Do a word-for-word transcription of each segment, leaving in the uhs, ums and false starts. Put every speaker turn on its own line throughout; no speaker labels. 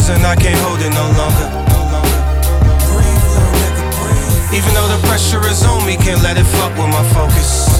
shoulders and I can't hold it no longer. Even though the pressure is on me, can't let it fuck with my focus.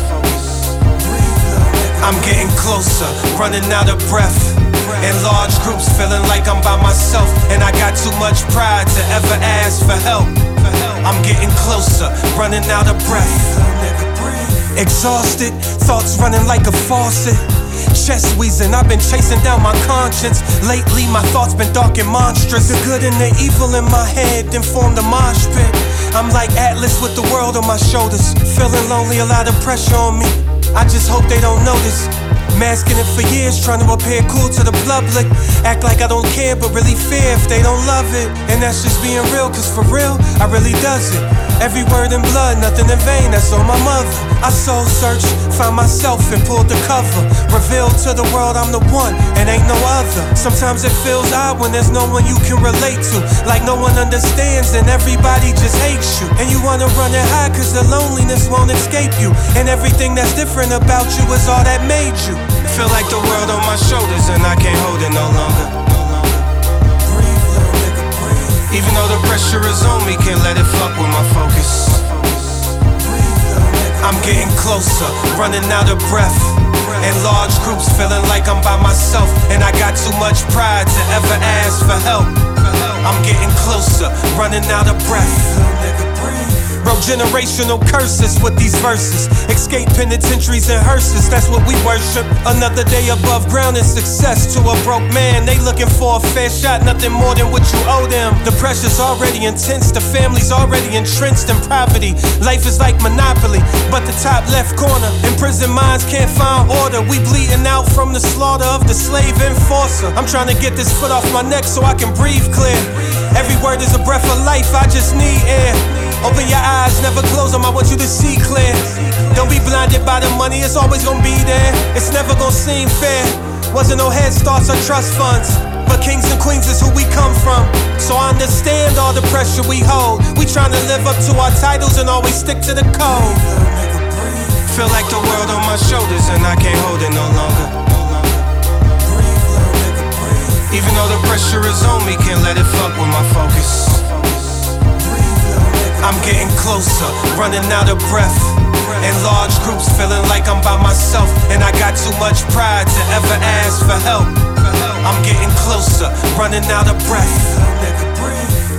I'm getting closer, running out of breath. In large groups, feeling like I'm by myself, and I got too much pride to ever ask for help. I'm getting closer, running out of breath. Exhausted, thoughts running like a faucet. Chest wheezing, I've been chasing down my conscience. Lately my thoughts been dark and monstrous. The good and the evil in my head then formed a mosh pit. I'm like Atlas with the world on my shoulders. Feeling lonely, a lot of pressure on me. I just hope they don't notice. Masking it for years, trying to appear cool to the public. Act like I don't care, but really fear if they don't love it. And that's just being real, cause for real, I really does it. Every word in blood, nothing in vain, that's on my mother. I soul searched, found myself and pulled the cover. Revealed to the world I'm the one, and ain't no other. Sometimes it feels odd when there's no one you can relate to. Like no one understands and everybody just hates you. And you wanna run and hide cause the loneliness won't escape you. And everything that's different about you is all that made you. Feel like the world on my shoulders and I can't hold it no longer. Even though the pressure is on me, can't let it fuck with my focus. I'm getting closer, running out of breath. In large groups, feeling like I'm by myself, and I got too much pride to ever ask for help. I'm getting closer, running out of breath. Broke generational curses with these verses. Escape penitentiaries and hearses, that's what we worship. Another day above ground is success to a broke man. They looking for a fair shot, nothing more than what you owe them. The pressure's already intense, the family's already entrenched in poverty. Life is like Monopoly, but the top left corner. Imprisoned minds can't find order. We bleeding out from the slaughter of the slave enforcer. I'm trying to get this foot off my neck so I can breathe clear. Every word is a breath of life, I just need air. Open your eyes, never close them, I want you to see clear. Don't be blinded by the money, it's always gonna be there. It's never gonna seem fair. Wasn't no head starts or trust funds, but kings and queens is who we come from. So I understand all the pressure we hold. We trying to live up to our titles and always stick to the code. Feel like the world on my shoulders and I can't hold it no longer. Even though the pressure is on me, can't let it fuck with my focus. I'm getting closer, running out of breath. In large groups, feeling like I'm by myself, and I got too much pride to ever ask for help. I'm getting closer, running out of breath.